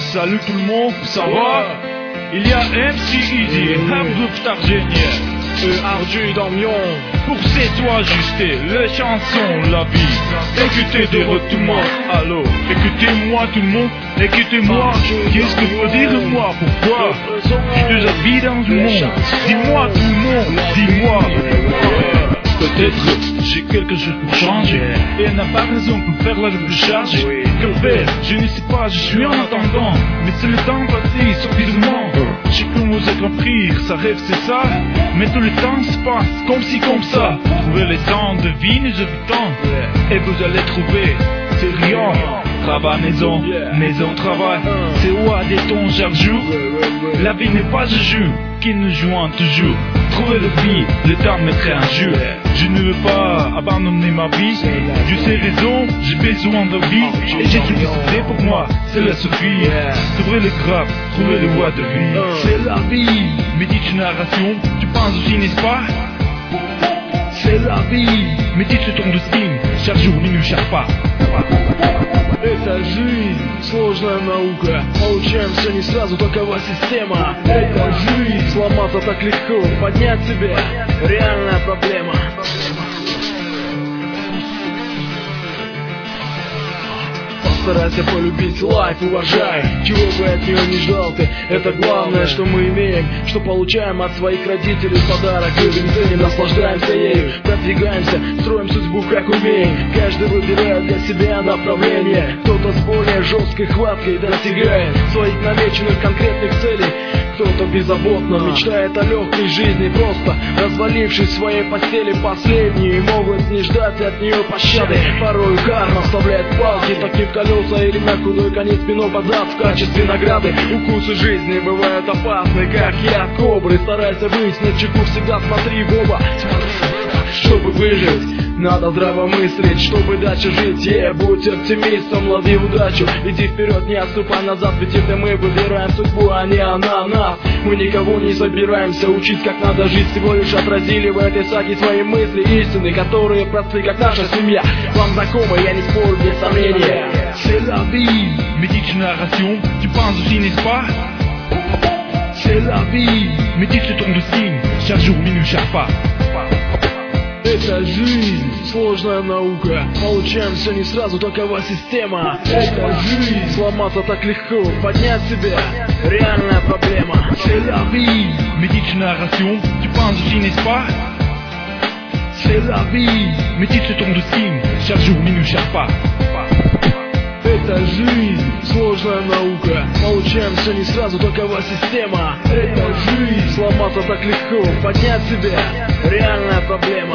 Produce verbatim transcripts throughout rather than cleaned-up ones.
Salut tout le monde, ça va? Il y a M C Easy, Hamdouk Targenier, et Ardu Damion. Pour c'est toi Justé, les chansons, la vie. Écoutez de votre tout le monde, allô. Écoutez-moi tout le monde, écoutez-moi. Qu'est-ce que faut dire moi? Pourquoi? Je déjà vis dans le monde. Dis-moi tout le monde, dis-moi. Peut-être j'ai quelque chose pour changer. Et elle n'a pas raison pour faire la double charge. Que faire? Je ne sais pas, je suis en attendant. Mais c'est le temps passé, suffisamment. J'ai commencé à compris, ça rêve c'est ça. Mais tout le temps se passe comme si comme ça. Trouver les temps de vie, nous habitants. Et vous allez trouver, c'est rien. Travail, maison, maison, travail. C'est où à des tons chaque jour. La vie n'est pas un jeu qui nous joint toujours. Trouver le vie, le temps mettrait un jeu. Je ne veux pas abandonner ma vie. Je sais raison, j'ai besoin de vie. Et j'ai tout décidé pour moi, c'est la Sophie. Trouver le grave, trouver le voie de vie. C'est la vie. Médite une narration, tu penses aussi n'est-ce pas? C'est la vie. Médite sur ton destin, chaque jour, minute, chaque pas. Это жизнь, сложная наука. Получаем все не сразу, такова система. Это жизнь, сломаться так легко, поднять себя реальная проблема. Постарайся полюбить лайф, уважай, чего бы от нее не ждал ты. Это главное, что мы имеем, что получаем от своих родителей. Подарок любим, ценим, наслаждаемся ею. Продвигаемся, строим судьбу как умеем. Каждый выбирает для себя направление. Кто-то с более жесткой хваткой достигает своих намеченных конкретных целей. Кто-то беззаботно мечтает о легкой жизни, просто развалившись в своей постели. Последние могут не ждать от нее пощады. Порой карма вставляет палки такие в колеса или на худой конец спину подзад в качестве награды. Укусы жизни бывают опасны, как яд кобры. Старайся быть начеку, всегда смотри в оба. Чтобы выжить, надо здраво мыслить, чтобы дальше жить. Yeah, будь оптимистом, лови удачу. Иди вперед, не отступай назад, ведь это мы выбираем судьбу, а не она нас. Мы никого не собираемся учить, как надо жить. Всего лишь отразили в этой саге свои мысли, истины, которые просты, как наша семья. Вам знакомы, я не спорю, без сомнения. C'est la vie. Médite une narration, tu penses aussi n'est-ce pas? C'est la vie. Médite sur ton destin, chaque jour, minute, chaque pas. Это жизнь, сложная наука. Получаем все не сразу, такова система. Это жизнь, сломаться так легко, поднять себя реальная проблема. C'est la vie. Médite une narration, tu penses aussi n'est-ce pas? C'est la vie. Médite sur ton destin, chaque jour, minute, chaque pas. Это жизнь, сложная наука. Получаем все не сразу, такова система. Это жизнь, сломаться так легко, поднять себя реальная проблема.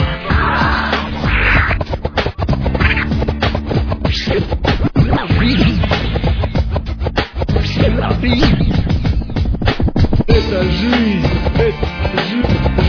Это жизнь, это жизнь.